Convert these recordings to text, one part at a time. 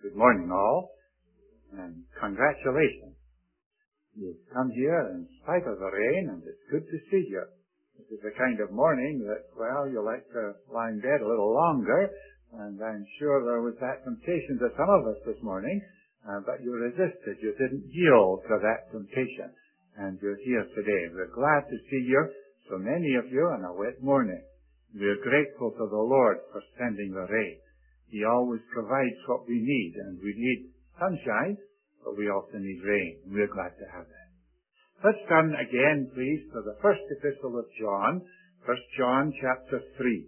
Good morning, all, and congratulations. You've come here in spite of the rain, and it's good to see you. This is the kind of morning that, well, you like to lie in bed a little longer, and I'm sure there was that temptation to some of us this morning, but you resisted. You didn't yield to that temptation, and you're here today. We're glad to see you, so many of you, on a wet morning. We're grateful to the Lord for sending the rain. He always provides what we need, and we need sunshine, but we also need rain. We're glad to have that. Let's turn again, please, to the first epistle of John, 1 John chapter 3.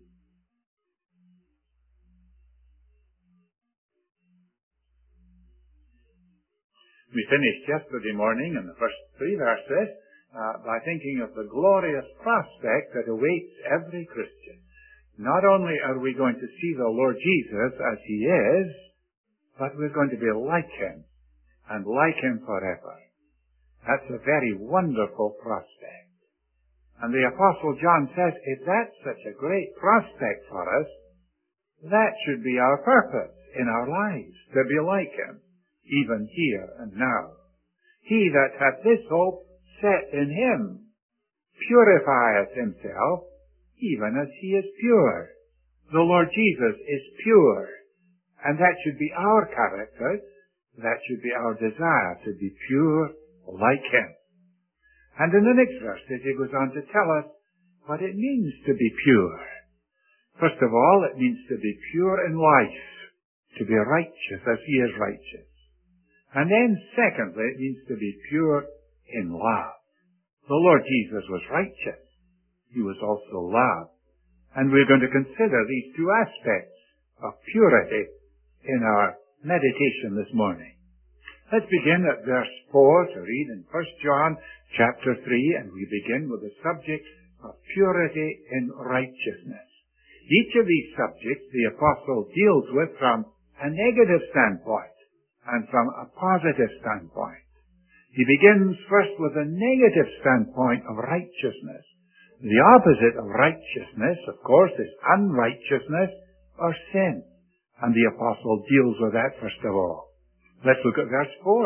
We finished yesterday morning in the first 3 verses by thinking of the glorious prospect that awaits every Christian. Not only are we going to see the Lord Jesus as He is, but we're going to be like Him, and like Him forever. That's a very wonderful prospect. And the Apostle John says, if that's such a great prospect for us, that should be our purpose in our lives, to be like Him, even here and now. He that hath this hope set in Him purifieth himself, even as He is pure. The Lord Jesus is pure, and that should be our character. That should be our desire, to be pure like Him. And in the next verses, He goes on to tell us what it means to be pure. First of all, it means to be pure in life, to be righteous as He is righteous. And then secondly, it means to be pure in love. The Lord Jesus was righteous. He was also love. And we're going to consider these two aspects of purity in our meditation this morning. Let's begin at verse 4 to read in 1 John chapter 3, and we begin with the subject of purity in righteousness. Each of these subjects the apostle deals with from a negative standpoint and from a positive standpoint. He begins first with a negative standpoint of righteousness. The opposite of righteousness, of course, is unrighteousness or sin. And the apostle deals with that first of all. Let's look at verse 4.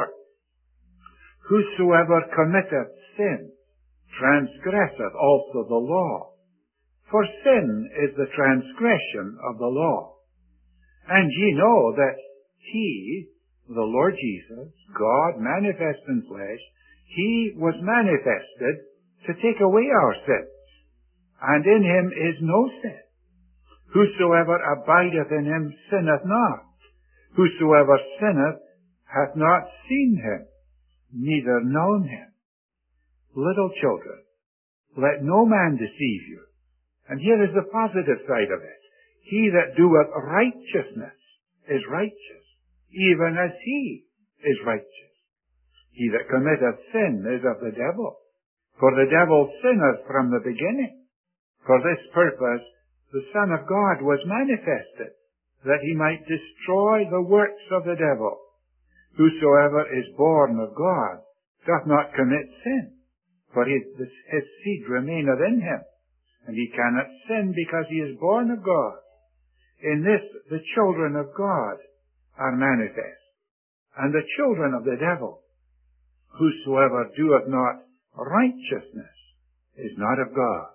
Whosoever committeth sin transgresseth also the law. For sin is the transgression of the law. And ye know that He, the Lord Jesus, God manifest in flesh, He was manifested to take away our sins. And in Him is no sin. Whosoever abideth in Him sinneth not. Whosoever sinneth hath not seen Him, neither known Him. Little children, let no man deceive you. And here is the positive side of it. He that doeth righteousness is righteous, even as He is righteous. He that committeth sin is of the devil, for the devil sinneth from the beginning. For this purpose the Son of God was manifested, that He might destroy the works of the devil. Whosoever is born of God doth not commit sin, for his seed remaineth in him, and he cannot sin because he is born of God. In this the children of God are manifest, and the children of the devil. Whosoever doeth not righteousness is not of God.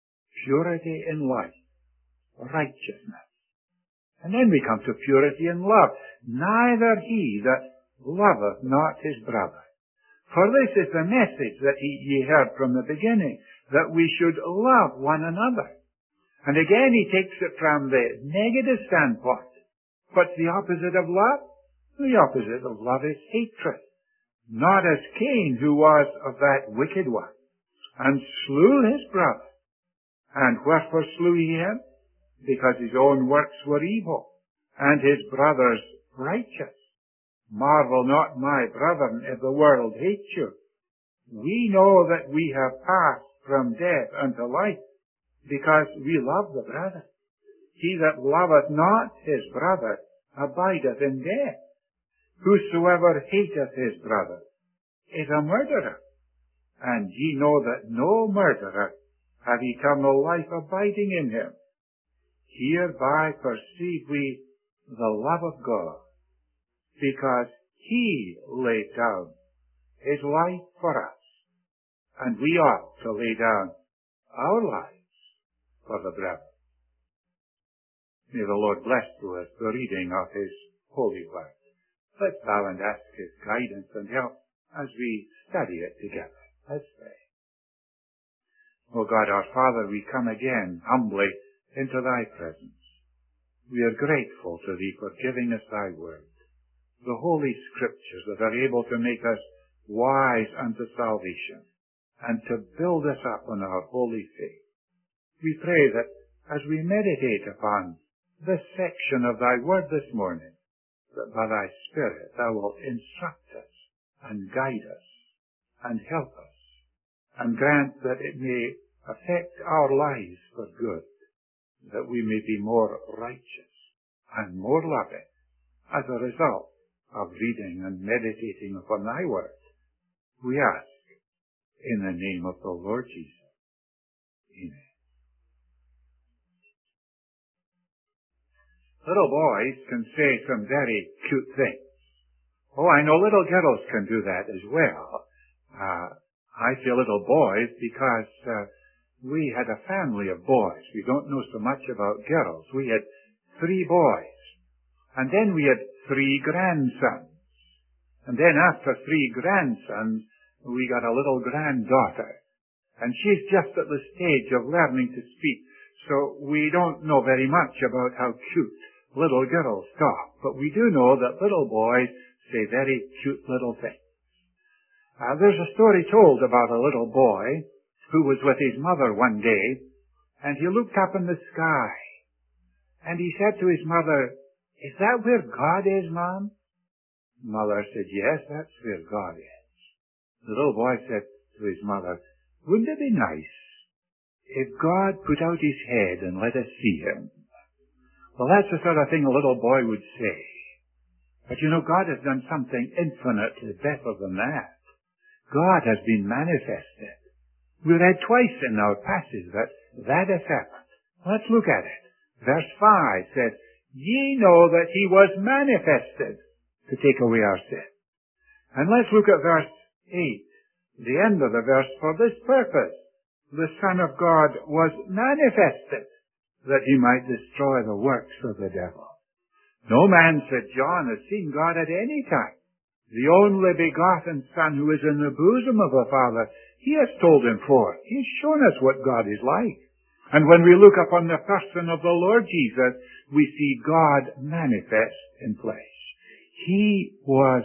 Purity in life, righteousness. And then we come to purity in love. Neither he that loveth not his brother. For this is the message that ye heard from the beginning, that we should love one another. And again he takes it from the negative standpoint. What's the opposite of love? The opposite of love is hatred. Not as Cain, who was of that wicked one, and slew his brother. And wherefore slew he him? Because his own works were evil, and his brother's righteous. Marvel not, my brethren, if the world hates you. We know that we have passed from death unto life, because we love the brother. He that loveth not his brother abideth in death. Whosoever hateth his brother is a murderer. And ye know that no murderer have eternal life abiding in him. Hereby perceive we the love of God, because he laid down his life for us, and we ought to lay down our lives for the brethren. May the Lord bless to us the reading of his holy word. Let's bow and ask his guidance and help as we study it together. Let's pray. O God, our Father, we come again humbly into thy presence. We are grateful to thee for giving us thy word, the holy scriptures that are able to make us wise unto salvation and to build us up on our holy faith. We pray that as we meditate upon this section of thy word this morning, that by thy Spirit thou wilt instruct us and guide us and help us, and grant that it may affect our lives for good, that we may be more righteous and more loving as a result of reading and meditating upon thy word. We ask in the name of the Lord Jesus. Amen. Little boys can say some very cute things. Oh, I know little girls can do that as well. I say little boys because we had a family of boys. We don't know so much about girls. We had 3 boys. And then we had 3 grandsons. And then after 3 grandsons, we got a little granddaughter. And she's just at the stage of learning to speak. So we don't know very much about how cute little girls talk. But we do know that little boys say very cute little things. There's a story told about a little boy who was with his mother one day, and he looked up in the sky, and he said to his mother, "Is that where God is, Mom?" Mother said, "Yes, that's where God is." The little boy said to his mother, "Wouldn't it be nice if God put out his head and let us see him?" Well, that's the sort of thing a little boy would say. But you know, God has done something infinitely better than that. God has been manifested. We read twice in our passage that has happened. Let's look at it. Verse 5 says, "Ye know that he was manifested to take away our sin." And let's look at verse 8, the end of the verse. "For this purpose the Son of God was manifested, that he might destroy the works of the devil." No man, said John, has seen God at any time. The only begotten Son who is in the bosom of the Father, he has told him forth. He has shown us what God is like. And when we look upon the person of the Lord Jesus, we see God manifest in flesh. He was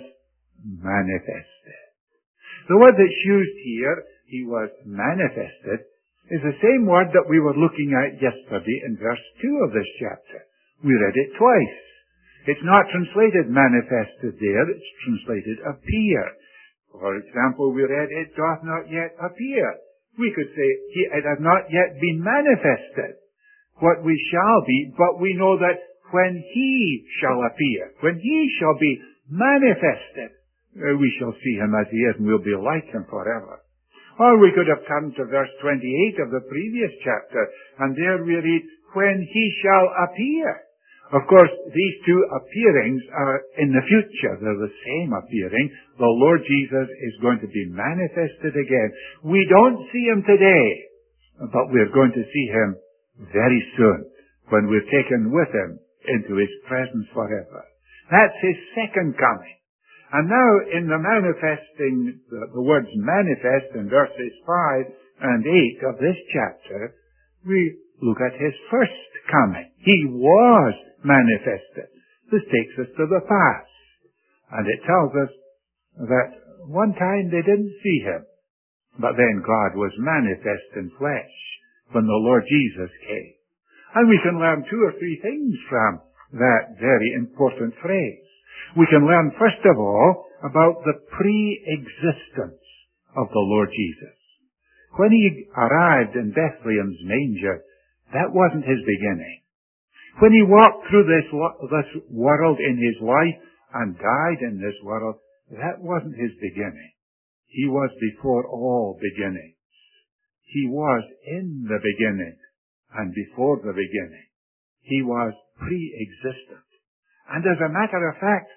manifested. The word that's used here, he was manifested, is the same word that we were looking at yesterday in verse 2 of this chapter. We read it twice. It's not translated manifested there, it's translated appear. For example, we read, "It doth not yet appear." We could say, "It has not yet been manifested what we shall be, but we know that when he shall appear, when he shall be manifested, we shall see him as he is and we'll be like him forever." Or we could have turned to verse 28 of the previous chapter, and there we read, "When he shall appear." Of course, these two appearings are in the future. They're the same appearing. The Lord Jesus is going to be manifested again. We don't see him today, but we're going to see him very soon when we're taken with him into his presence forever. That's his second coming. And now in the manifesting, the words manifest in verses 5 and 8 of this chapter, we look at his first coming. He was manifested. This takes us to the past. And it tells us that one time they didn't see him, but then God was manifest in flesh when the Lord Jesus came. And we can learn 2 or 3 things from that very important phrase. We can learn, first of all, about the pre-existence of the Lord Jesus. When he arrived in Bethlehem's manger, that wasn't his beginning. When he walked through this world in his life and died in this world, that wasn't his beginning. He was before all beginnings. He was in the beginning and before the beginning. He was pre-existent. And as a matter of fact,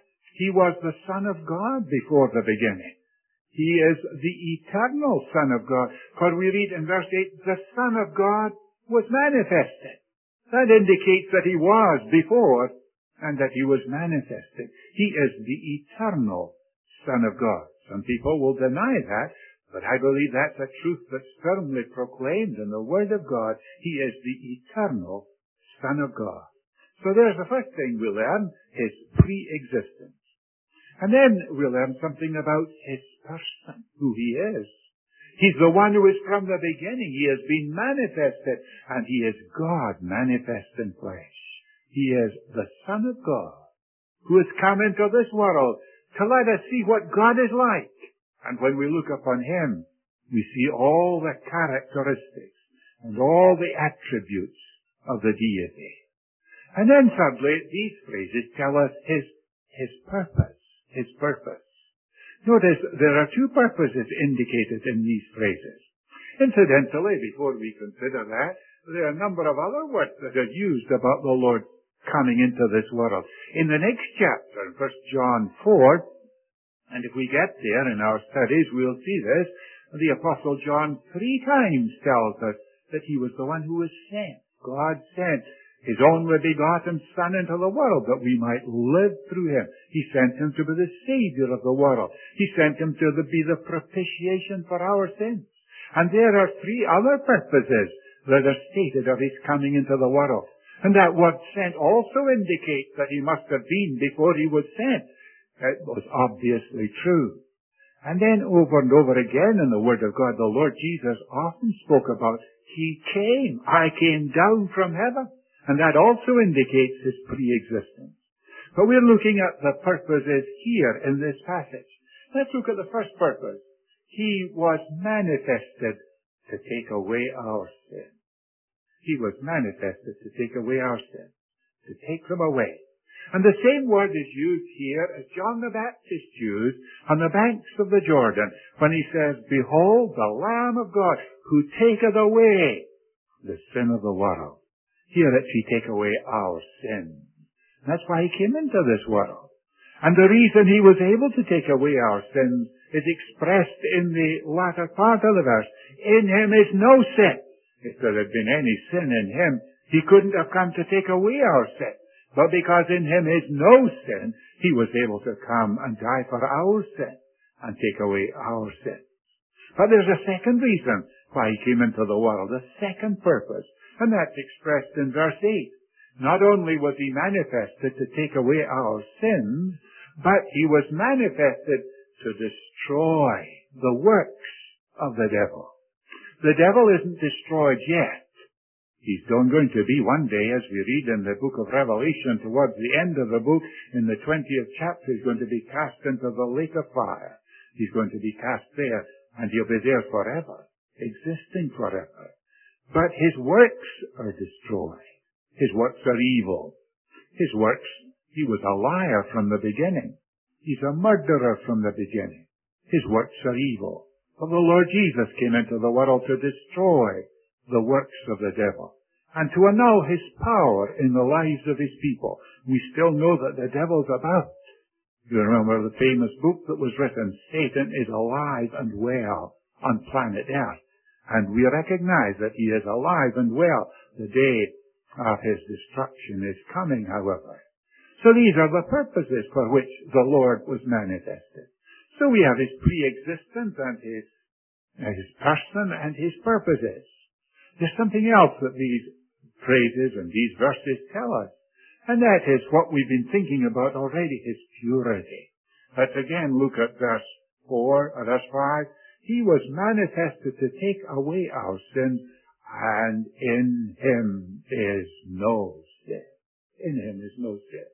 He was the Son of God before the beginning. He is the eternal Son of God. For we read in verse 8, the Son of God was manifested. That indicates that He was before and that He was manifested. He is the eternal Son of God. Some people will deny that, but I believe that's a truth that's firmly proclaimed in the Word of God. He is the eternal Son of God. So there's the first thing we learn, His pre-existence. And then we learn something about His person, who He is. He's the one who is from the beginning. He has been manifested, and He is God manifest in flesh. He is the Son of God, who has come into this world to let us see what God is like. And when we look upon Him, we see all the characteristics and all the attributes of the deity. And then thirdly, these phrases tell us His purpose. His purpose. Notice there are two purposes indicated in these phrases. Incidentally, before we consider that, there are a number of other words that are used about the Lord coming into this world. In the next chapter, in 1 John 4, and if we get there in our studies, we'll see this, the Apostle John 3 times tells us that He was the one who was sent. God sent His only begotten Son into the world that we might live through Him. He sent Him to be the Savior of the world. He sent Him to be the propitiation for our sins. And there are three other purposes that are stated of His coming into the world. And that word sent also indicates that He must have been before He was sent. It was obviously true. And then over and over again in the Word of God, the Lord Jesus often spoke about, He came. I came down from heaven. And that also indicates His pre-existence. But we're looking at the purposes here in this passage. Let's look at the first purpose. He was manifested to take away our sin. He was manifested to take away our sin. To take them away. And the same word is used here as John the Baptist used on the banks of the Jordan when he says, Behold the Lamb of God who taketh away the sin of the world. Here it should take away our sins. That's why He came into this world. And the reason He was able to take away our sins is expressed in the latter part of the verse. In Him is no sin. If there had been any sin in Him, He couldn't have come to take away our sin. But because in Him is no sin, He was able to come and die for our sin and take away our sin. But there's a second reason why He came into the world, a second purpose. And that's expressed in verse 8. Not only was He manifested to take away our sins, but He was manifested to destroy the works of the devil. The devil isn't destroyed yet. He's going to be one day, as we read in the book of Revelation, towards the end of the book, in the 20th chapter, He's going to be cast into the lake of fire. He's going to be cast there, and He'll be there forever, existing forever. But His works are destroyed. His works are evil. His works, He was a liar from the beginning. He's a murderer from the beginning. His works are evil. But the Lord Jesus came into the world to destroy the works of the devil and to annul his power in the lives of His people. We still know that the devil's about. You remember the famous book that was written, Satan is alive and well on planet Earth. And we recognize that he is alive and well. The day of his destruction is coming, however. So these are the purposes for which the Lord was manifested. So we have His pre-existence and His person and His purposes. There's something else that these phrases and these verses tell us. And that is what we've been thinking about already, His purity. Let's again look at verse 4, or verse 5. He was manifested to take away our sins, and in Him is no sin. In Him is no sin.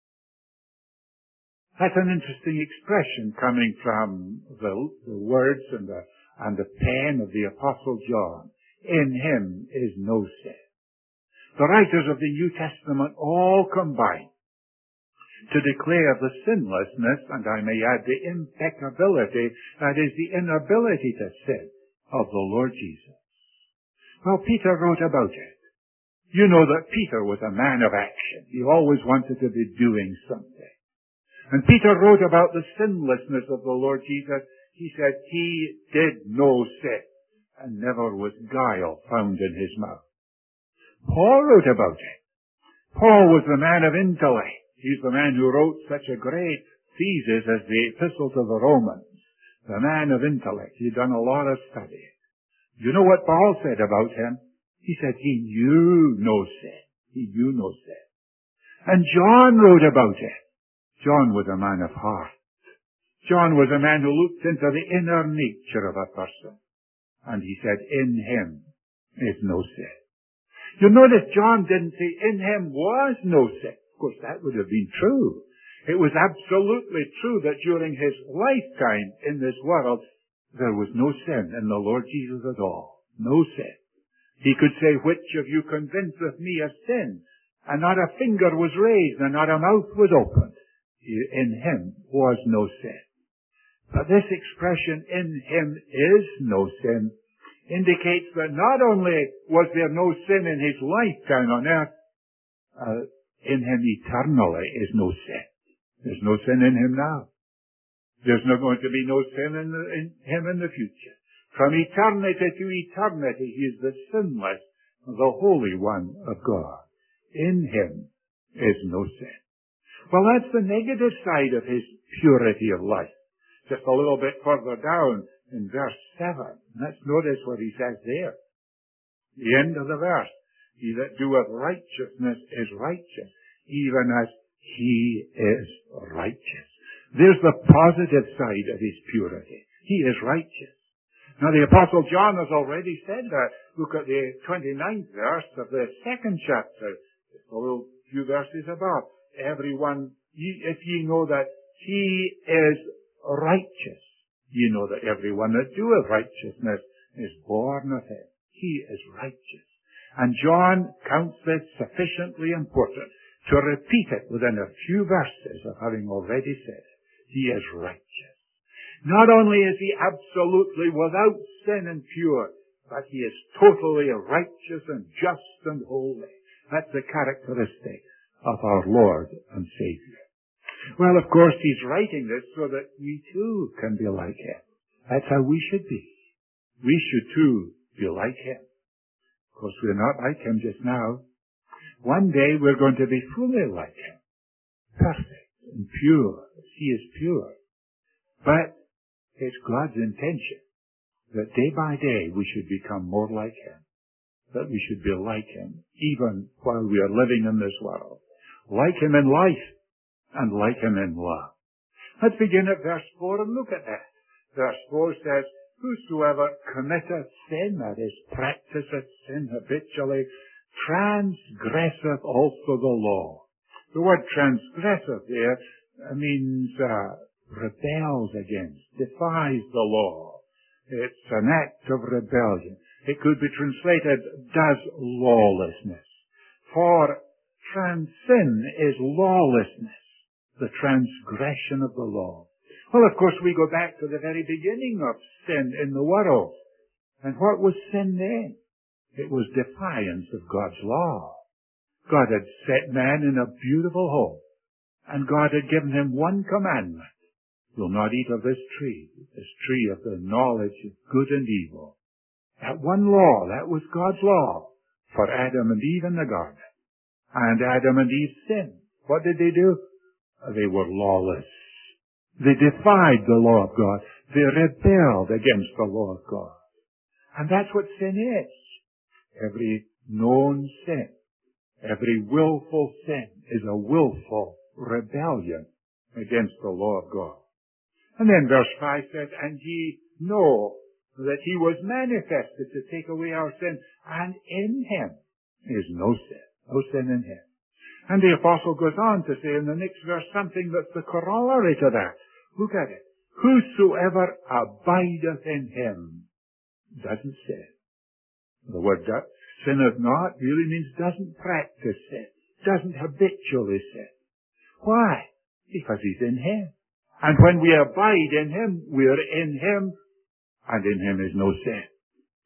That's an interesting expression coming from the words and the pen of the Apostle John. In Him is no sin. The writers of the New Testament all combine to declare the sinlessness, and I may add the impeccability, that is the inability to sin, of the Lord Jesus. Well, Peter wrote about it. You know that Peter was a man of action. He always wanted to be doing something. And Peter wrote about the sinlessness of the Lord Jesus. He said, he did no sin, and never was guile found in his mouth. Paul wrote about it. Paul was the man of intellect. He's the man who wrote such a great thesis as the Epistle to the Romans. The man of intellect. He'd done a lot of study. You know what Paul said about him? He said he knew no sin. He knew no sin. And John wrote about it. John was a man of heart. John was a man who looked into the inner nature of a person. And he said, in him is no sin. You notice John didn't say, in him was no sin. Of course, that would have been true. It was absolutely true that during his lifetime in this world, there was no sin in the Lord Jesus at all. No sin. He could say, which of you convinceth me of sin? And not a finger was raised, and not a mouth was opened. In him was no sin. But this expression, in him is no sin, indicates that not only was there no sin in his lifetime on earth, in him eternally is no sin. There's no sin in him now. There's not going to be no sin in him in the future. From eternity to eternity, he is the sinless, the Holy One of God. In him is no sin. Well, that's the negative side of his purity of life. Just a little bit further down in verse 7. Let's notice what he says there. The end of the verse. He that doeth righteousness is righteous, even as he is righteous. There's the positive side of his purity. He is righteous. Now the Apostle John has already said that. Look at the 29th verse of the 2nd chapter. Just a little few verses above. Everyone, if ye know that he is righteous, ye know that everyone that doeth righteousness is born of him. He is righteous. And John counts this sufficiently important to repeat it within a few verses of having already said it. He is righteous. Not only is he absolutely without sin and pure, but he is totally righteous and just and holy. That's the characteristic of our Lord and Savior. Well, of course, he's writing this so that we too can be like him. That's how we should be. We should too be like him. Of course, we're not like him just now. One day we're going to be fully like him. Perfect and pure as he is pure. But it's God's intention that day by day we should become more like him. That we should be like him even while we are living in this world. Like him in life and like him in love. Let's begin at verse 4 and look at that. Verse 4 says, whosoever committeth sin, that is, practiseth sin habitually, transgresseth also the law. The word transgresseth there means rebels against, defies the law. It's an act of rebellion. It could be translated, does lawlessness. For sin is lawlessness, the transgression of the law. Well, of course, we go back to the very beginning of sin in the world. And what was sin then? It was defiance of God's law. God had set man in a beautiful home, and God had given him one commandment. You'll not eat of this tree of the knowledge of good and evil. That one law, that was God's law for Adam and Eve in the garden. And Adam and Eve sinned. What did they do? They were lawless. They defied the law of God. They rebelled against the law of God. And that's what sin is. Every known sin, every willful sin is a willful rebellion against the law of God. And then verse 5 says, and ye know that he was manifested to take away our sin, and in him is no sin. No sin in him. And the apostle goes on to say in the next verse something that's the corollary to that. Look at it. Whosoever abideth in him doesn't sin. The word sinneth not really means doesn't practice sin, doesn't habitually sin. Why? Because he's in him. And when we abide in him, we're in him, and in him is no sin.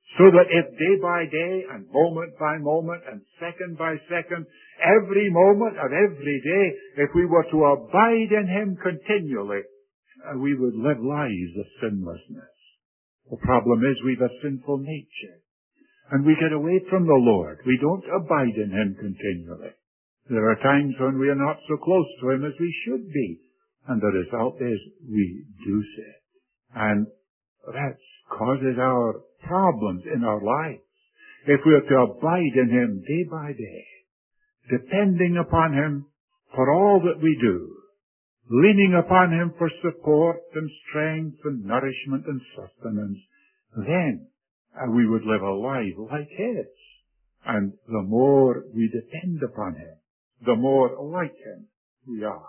So that if day by day and moment by moment and second by second, every moment of every day, if we were to abide in Him continually, we would live lives of sinlessness. The problem is we've a sinful nature. And we get away from the Lord. We don't abide in Him continually. There are times when we are not so close to Him as we should be. And the result is we do sin. And that causes our problems in our lives. If we are to abide in Him day by day, depending upon Him for all that we do, leaning upon Him for support and strength and nourishment and sustenance, then we would live a life like His. And the more we depend upon Him, the more like Him we are.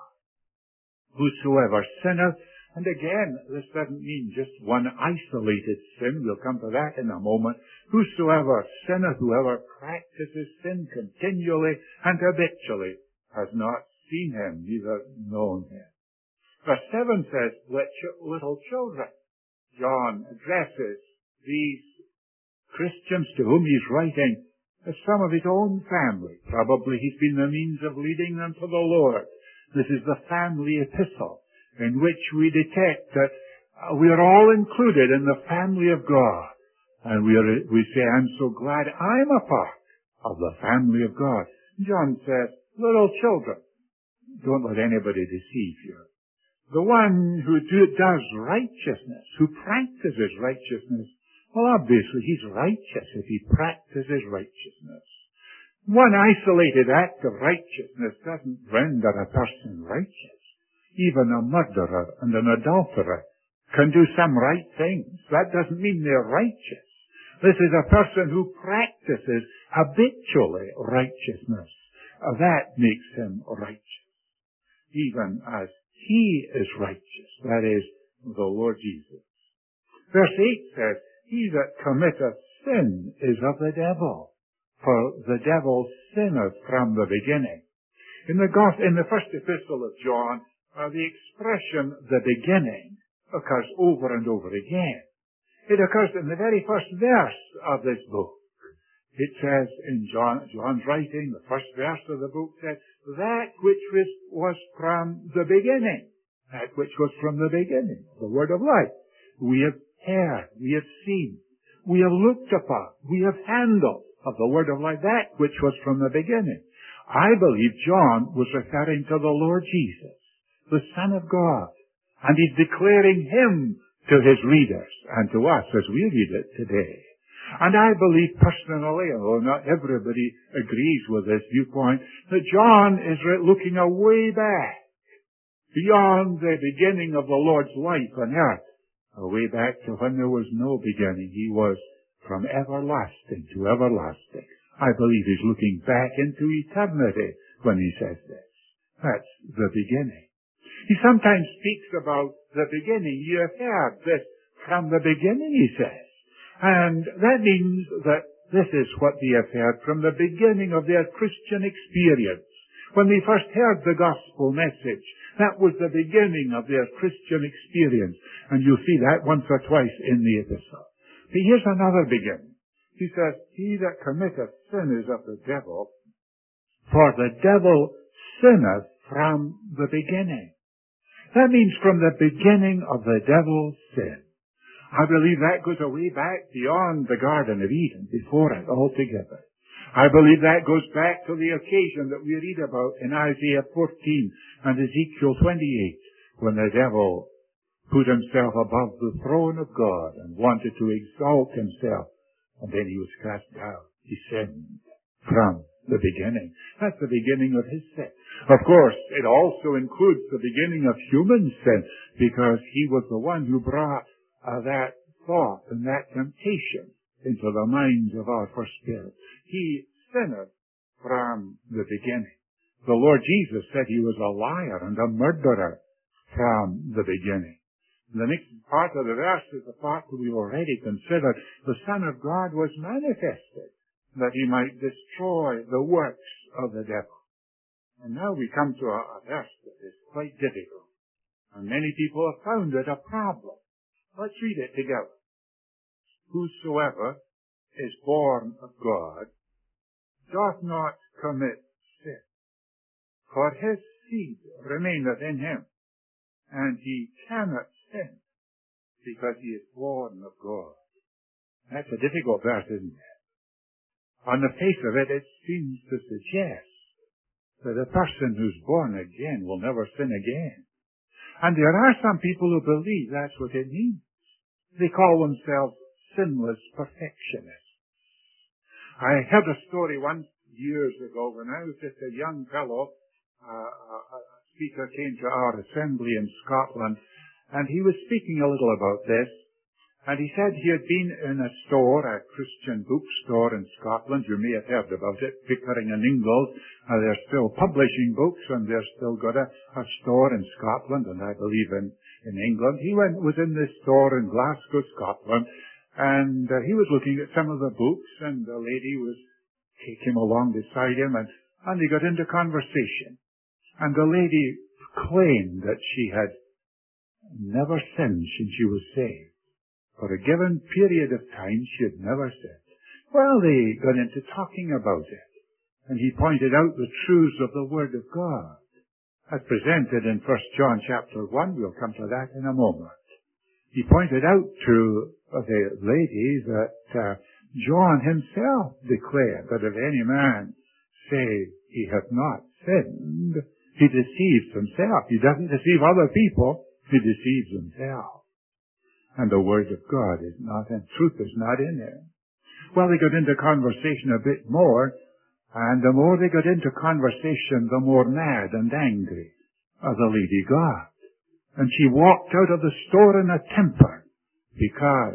Whosoever sinneth, and again, this doesn't mean just one isolated sin. We'll come to that in a moment. Whosoever sinneth, whoever practices sin continually and habitually, has not seen Him, neither known Him. Verse 7 says, little children. John addresses these Christians to whom he's writing as some of his own family. Probably he's been the means of leading them to the Lord. This is the family epistle in which we detect that we are all included in the family of God. And we say, I'm so glad I'm a part of the family of God. John says, little children, don't let anybody deceive you. The one who does righteousness, who practices righteousness, well, obviously he's righteous if he practices righteousness. One isolated act of righteousness doesn't render a person righteous. Even a murderer and an adulterer can do some right things. That doesn't mean they're righteous. This is a person who practices habitually righteousness. That makes him righteous. Even as He is righteous, that is, the Lord Jesus. Verse 8 says, He that committeth sin is of the devil, for the devil sinneth from the beginning. In the first epistle of John, the expression, the beginning, occurs over and over again. It occurs in the very first verse of this book. It says in John's writing, the first verse of the book says, that which was from the beginning. That which was from the beginning, the word of life. We have heard, we have seen, we have looked upon, we have handled of the word of life, that which was from the beginning. I believe John was referring to the Lord Jesus, the Son of God, and he's declaring Him to his readers and to us as we read it today. And I believe personally, although not everybody agrees with this viewpoint, that John is looking a way back, beyond the beginning of the Lord's life on earth, a way back to when there was no beginning. He was from everlasting to everlasting. I believe he's looking back into eternity when he says this. That's the beginning. He sometimes speaks about the beginning. You have heard this from the beginning, he says. And that means that this is what they have heard from the beginning of their Christian experience. When they first heard the gospel message, that was the beginning of their Christian experience. And you'll see that once or twice in the epistle. But here's another beginning. He says, He that committeth sin is of the devil, for the devil sinneth from the beginning. That means from the beginning of the devil's sin. I believe that goes way back beyond the Garden of Eden, before it altogether. I believe that goes back to the occasion that we read about in Isaiah 14 and Ezekiel 28, when the devil put himself above the throne of God and wanted to exalt himself, and then he was cast down. He sinned from the beginning. That's the beginning of his sin. Of course, it also includes the beginning of human sin, because he was the one who brought that thought and that temptation into the minds of our first parents. He sinned from the beginning. The Lord Jesus said he was a liar and a murderer from the beginning. The next part of the verse is the part that we've already considered. The Son of God was manifested that he might destroy the works of the devil. And now we come to a verse that is quite difficult. And many people have found it a problem. Let's read it together. Whosoever is born of God doth not commit sin, for his seed remaineth in him, and he cannot sin, because he is born of God. That's a difficult verse, isn't it? On the face of it, it seems to suggest that a person who's born again will never sin again. And there are some people who believe that's what it means. They call themselves sinless perfectionists. I heard a story once years ago when I was just a young fellow. A speaker came to our assembly in Scotland, and he was speaking a little about this. And he said he had been in a store, a Christian bookstore in Scotland. You may have heard about it, Pickering and Ingalls. They're still publishing books, and they're still got a store in Scotland, and I believe in England. He was in this store in Glasgow, Scotland, and he was looking at some of the books, and the lady came along beside him, and they got into conversation. And the lady claimed that she had never sinned since she was saved. For a given period of time, she had never sinned. Well, they got into talking about it. And he pointed out the truths of the Word of God, as presented in 1 John chapter 1. We'll come to that in a moment. He pointed out to the lady that John himself declared that if any man say he hath not sinned, he deceives himself. He doesn't deceive other people. He deceives himself. And the Word of God is not, and truth is not in it. Well, they got into conversation a bit more, and the more they got into conversation, the more mad and angry the lady got. And she walked out of the store in a temper, because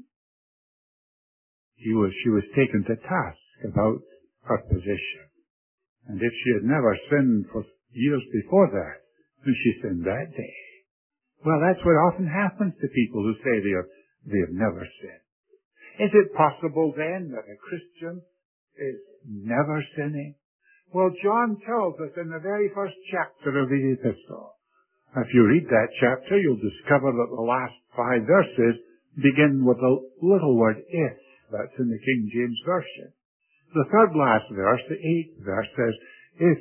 she was taken to task about her position. And if she had never sinned for years before that, then she sinned that day. Well, that's what often happens to people who say they have never sinned. Is it possible then that a Christian is never sinning? Well, John tells us in the very first chapter of the epistle. If you read that chapter, you'll discover that the last 5 verses begin with a little word if. That's in the King James Version. The third last verse, the 8th verse, says, if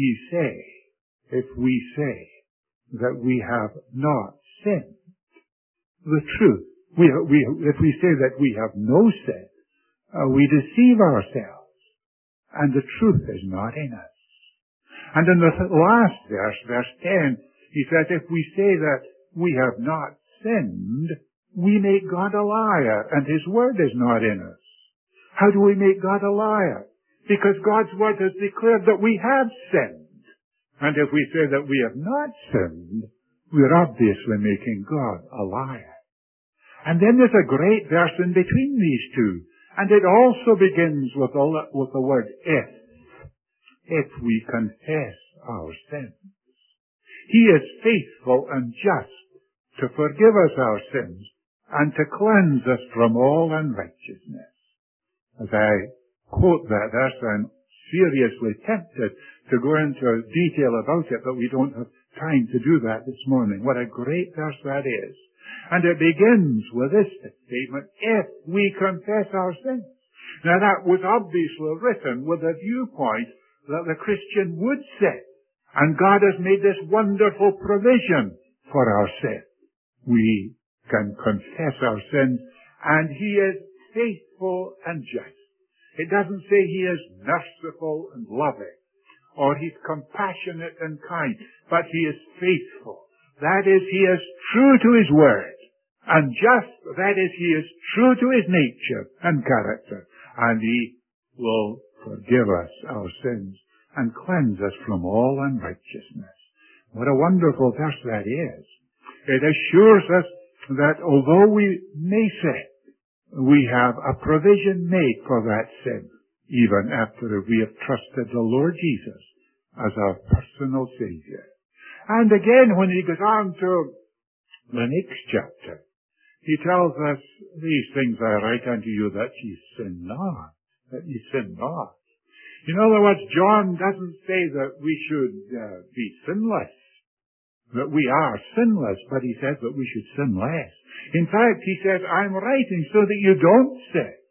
we say that we have not sinned. The truth. If we say that we have no sin, we deceive ourselves, and the truth is not in us. And in the last verse, verse 10, he says, if we say that we have not sinned, we make God a liar, and his word is not in us. How do we make God a liar? Because God's word has declared that we have sinned. And if we say that we have not sinned, we're obviously making God a liar. And then there's a great verse in between these two. And it also begins with the word if. If we confess our sins. He is faithful and just to forgive us our sins and to cleanse us from all unrighteousness. As I quote that verse, I'm seriously tempted to go into detail about it, but we don't have time to do that this morning. What a great verse that is. And it begins with this statement, if we confess our sins. Now that was obviously written with a viewpoint that the Christian would sin. And God has made this wonderful provision for our sin. We can confess our sins, and he is faithful and just. It doesn't say he is merciful and loving, or he's compassionate and kind, but he is faithful. That is, he is true to his word. And just, that is, he is true to his nature and character. And he will forgive us our sins and cleanse us from all unrighteousness. What a wonderful verse that is. It assures us that although we may sin, we have a provision made for that sin, even after we have trusted the Lord Jesus as our personal Savior. And again, when he goes on to the next chapter, he tells us, these things I write unto you that ye sin not. That ye sin not. In other words, John doesn't say that we should be sinless, that we are sinless, but he says that we should sin less. In fact, he says, I'm writing so that you don't sin.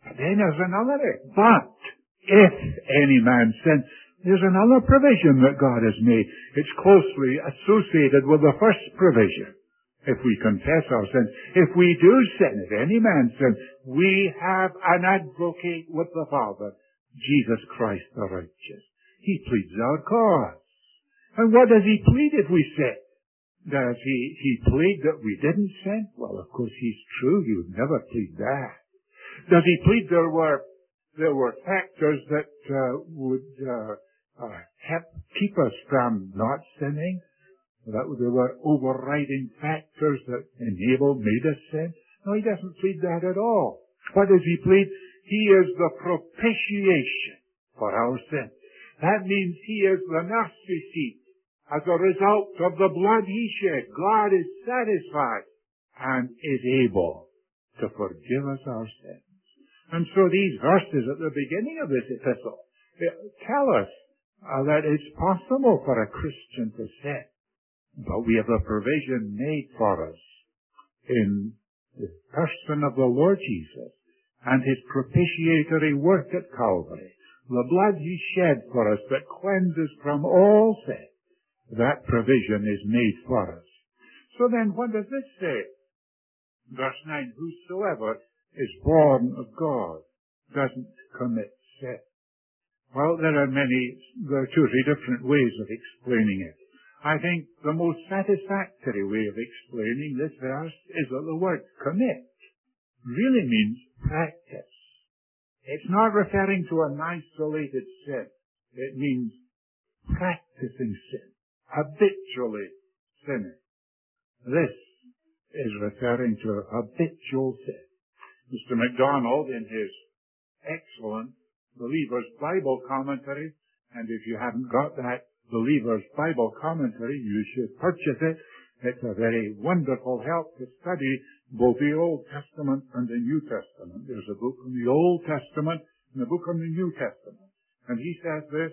But then there's another but if any man sin, there's another provision that God has made. It's closely associated with the first provision. If we confess our sins, if we do sin, if any man sin, we have an advocate with the Father, Jesus Christ the righteous. He pleads our cause. And what does he plead if we sin? Does he plead that we didn't sin? Well, of course he's true. He would never plead that. Does he plead there were factors that would help keep us from not sinning? That there were overriding factors that made us sin? No, he doesn't plead that at all. What does he plead? He is the propitiation for our sin. That means he is the mercy seat. As a result of the blood he shed, God is satisfied and is able to forgive us our sins. And so these verses at the beginning of this epistle tell us that it's possible for a Christian to sin. But we have a provision made for us in the person of the Lord Jesus and his propitiatory work at Calvary. The blood he shed for us that cleanses from all sin. That provision is made for us. So then what does this say? Verse 9, whosoever is born of God doesn't commit sin. Well, there are two or three different ways of explaining it. I think the most satisfactory way of explaining this verse is that the word commit really means practice. It's not referring to an isolated sin. It means practicing sin, habitually sinning. This is referring to habitual sin. Mr. MacDonald, in his excellent Believer's Bible commentary, and if you haven't got that Believer's Bible commentary, you should purchase it. It's a very wonderful help to study both the Old Testament and the New Testament. There's a book in the Old Testament and a book in the New Testament. And he says this,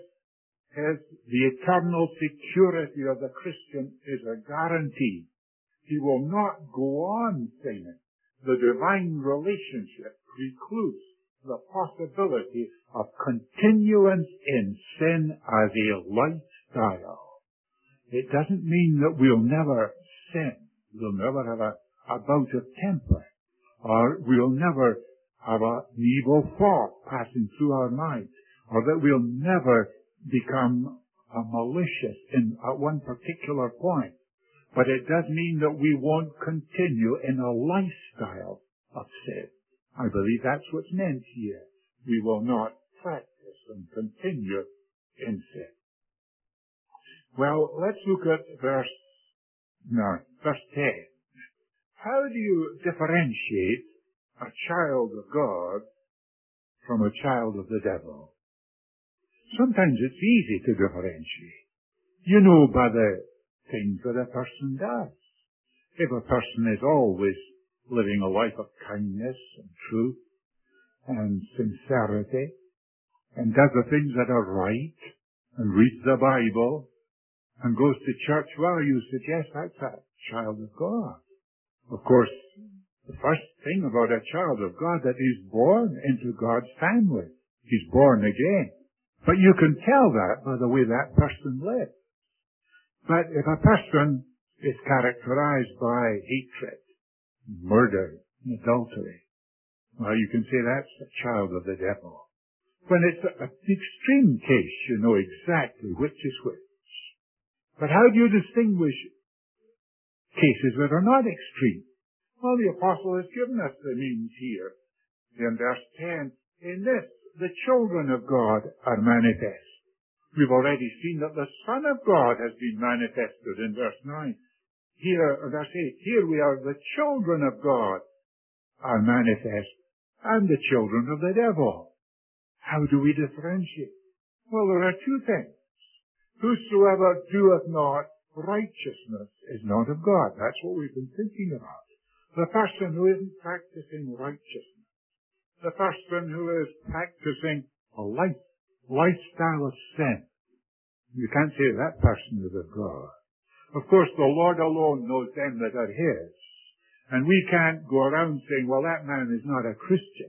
the eternal security of the Christian is a guarantee. He will not go on sinning. The divine relationship precludes the possibility of continuance in sin as a lifestyle. It doesn't mean that we'll never sin. We'll never have a bout of temper. Or we'll never have an evil thought passing through our minds. Or that we'll never become malicious at one particular point. But it does mean that we won't continue in a lifestyle of sin. I believe that's what's meant here. We will not practice and continue in sin. Well, let's look at verse 10. How do you differentiate a child of God from a child of the devil? Sometimes it's easy to differentiate. You know by the things that a person does. If a person is always living a life of kindness and truth and sincerity and does the things that are right and reads the Bible and goes to church, well, you suggest that's a child of God. Of course, the first thing about a child of God that he's born into God's family. He's born again. But you can tell that by the way that person lives. But if a person is characterized by hatred, murder, and adultery, well, you can say that's a child of the devil. When it's an extreme case, you know exactly which is which. But how do you distinguish cases that are not extreme? Well, the apostle has given us the means here. In verse 10, in this, the children of God are manifest. We've already seen that the Son of God has been manifested in verse 9. Here, verse 8, here we are, the children of God are manifest, and the children of the devil. How do we differentiate? Well, there are two things. Whosoever doeth not righteousness is not of God. That's what we've been thinking about. The person who isn't practicing righteousness. The person who is practicing a lifestyle of sin. You can't say that person is of God. Of course, the Lord alone knows them that are His. And we can't go around saying, well, that man is not a Christian.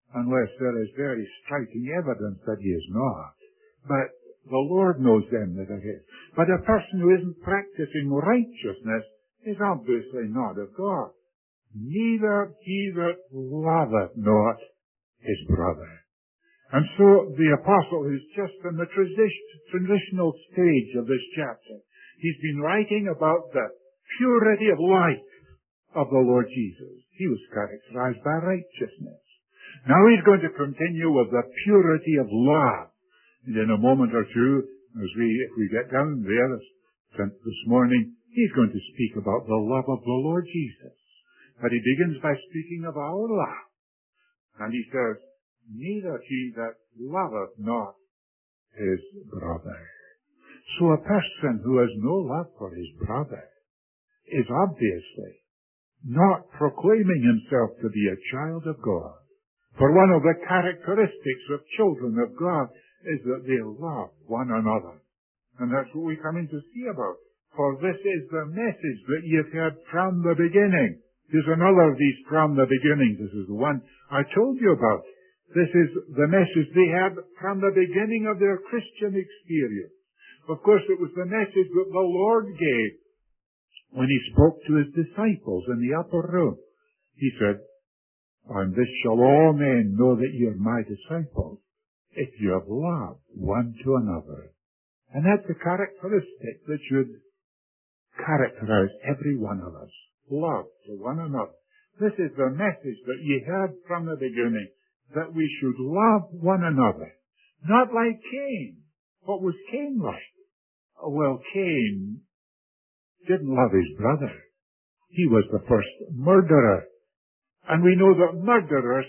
unless there is very striking evidence that he is not. But the Lord knows them that are his. But a person who isn't practicing righteousness is obviously not of God. Neither he that loveth not his brother. And so the apostle is just in the transitional stage of this chapter. He's been writing about the purity of life of the Lord Jesus. He was characterized by righteousness. Now he's going to continue with the purity of love. And in a moment or two, if we get down there this morning, he's going to speak about the love of the Lord Jesus. But he begins by speaking of our love. And he says, neither he that loveth not his brother. So a person who has no love for his brother is obviously not proclaiming himself to be a child of God. For one of the characteristics of children of God is that they love one another. And that's what we come in to see about. For this is the message that you've heard from the beginning. There's another of these from the beginning. This is the one I told you about. This is the message they had from the beginning of their Christian experience. Of course, it was the message that the Lord gave when he spoke to his disciples in the upper room. He said, and this shall all men know that ye are my disciples, if you have love one to another. And that's a characteristic that should characterize every one of us. Love to one another. This is the message that ye heard from the beginning, that we should love one another. Not like Cain. What was Cain like? Well, Cain didn't love his brother. He was the first murderer. And we know that murder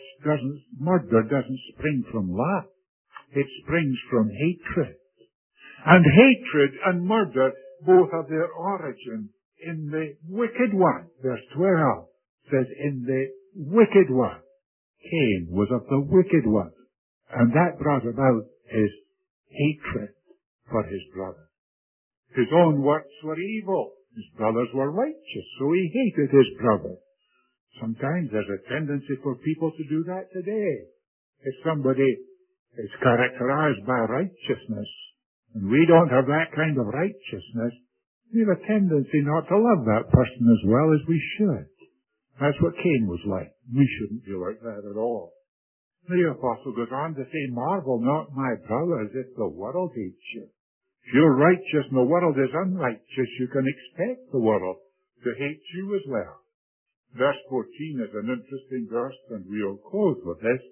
doesn't spring from love. It springs from hatred. And hatred and murder both have their origin in the wicked one. Verse 12 says, in the wicked one. Cain was of the wicked one. And that brought about his hatred for his brother. His own works were evil. His brothers were righteous, so he hated his brother. Sometimes there's a tendency for people to do that today. If somebody is characterized by righteousness, and we don't have that kind of righteousness, we have a tendency not to love that person as well as we should. That's what Cain was like. We shouldn't be like that at all. The apostle goes on to say, marvel not, my brothers, if the world hates you. If you're righteous and the world is unrighteous, you can expect the world to hate you as well. Verse 14 is an interesting verse, and we'll close with this.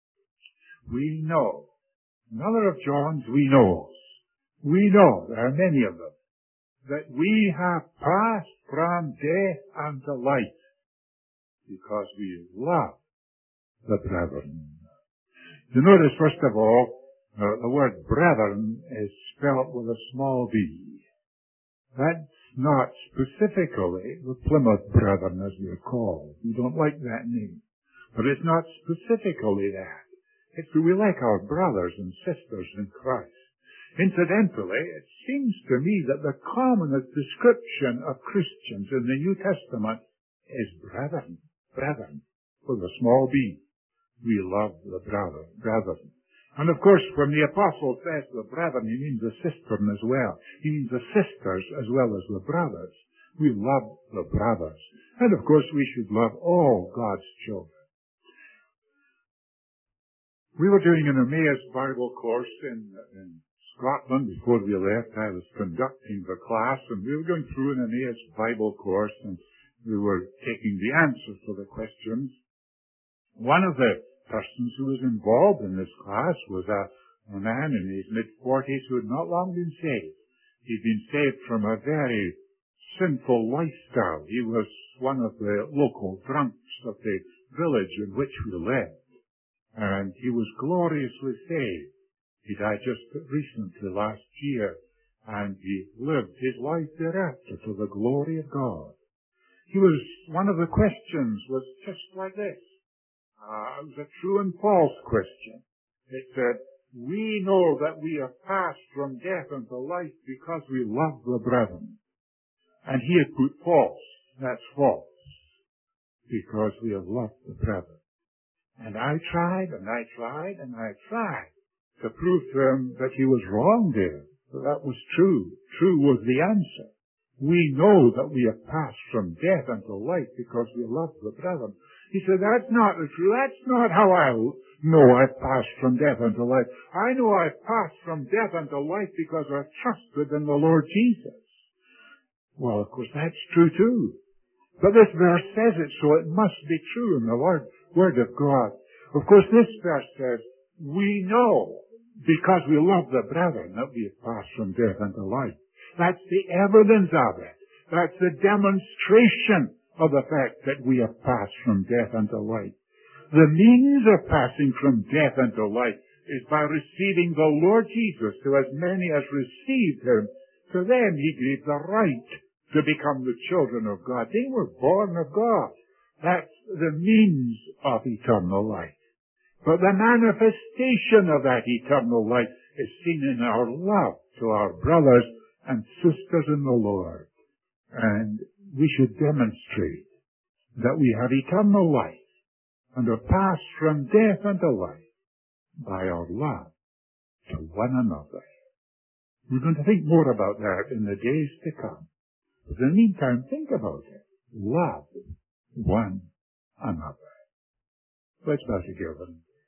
We know, another of John's we know, there are many of them, that we have passed from death unto life, because we love the brethren. You notice, first of all, the word brethren is spelled with a small b. That's not specifically the Plymouth Brethren, as they're called. We don't like that name. But it's not specifically that. It's that we like our brothers and sisters in Christ. Incidentally, it seems to me that the commonest description of Christians in the New Testament is brethren, with a small b. We love the brethren. And of course, when the apostle says the brethren, he means the sistren as well. He means the sisters as well as the brothers. We love the brothers. And of course, we should love all God's children. We were doing an Emmaus Bible course in Scotland before we left. I was conducting the class, and we were going through an Emmaus Bible course, and we were taking the answers to the questions. One of the persons who was involved in this class was a man in his mid-40s who had not long been saved. He'd been saved from a very sinful lifestyle. He was one of the local drunks of the village in which we lived. And he was gloriously saved. He died just recently, last year, and he lived his life thereafter to the glory of God. One of the questions was just like this. It was a true and false question. It said, we know that we have passed from death unto life because we love the brethren. And he had put false. That's false. Because we have loved the brethren. And I tried, and I tried, and I tried to prove to him that he was wrong there. That was true. True was the answer. We know that we have passed from death unto life because we love the brethren. He said, that's not true. That's not how I know I've passed from death unto life. I know I've passed from death unto life because I've trusted in the Lord Jesus. Well, of course, that's true too. But this verse says it, so it must be true in the Word of God. Of course, this verse says, we know because we love the brethren that we have passed from death unto life. That's the evidence of it. That's the demonstration of the fact that we have passed from death unto life. The means of passing from death unto life is by receiving the Lord Jesus. To as many as received him, to them he gave the right to become the children of God. They were born of God. That's the means of eternal life. But the manifestation of that eternal life is seen in our love to our brothers and sisters in the Lord. And we should demonstrate that we have eternal life and are passed from death unto life by our love to one another. We're going to think more about that in the days to come. But in the meantime, think about it. Love one another. Let's bow together.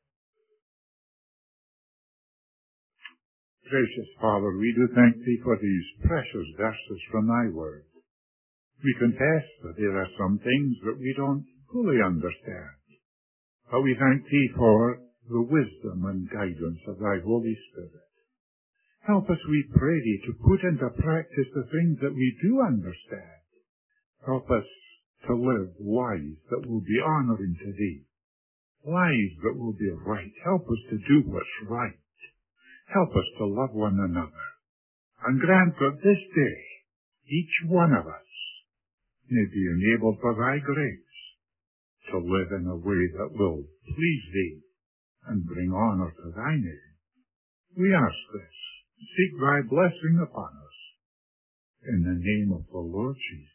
Gracious Father, we do thank Thee for these precious verses from Thy Word. We confess that there are some things that we don't fully understand. But we thank Thee for the wisdom and guidance of Thy Holy Spirit. Help us, we pray Thee, to put into practice the things that we do understand. Help us to live lives that will be honoring to Thee, lives that will be right. Help us to do what's right. Help us to love one another. And grant that this day, each one of us may be enabled by Thy grace to live in a way that will please Thee and bring honor to Thy name. We ask this. Seek Thy blessing upon us. In the name of the Lord Jesus.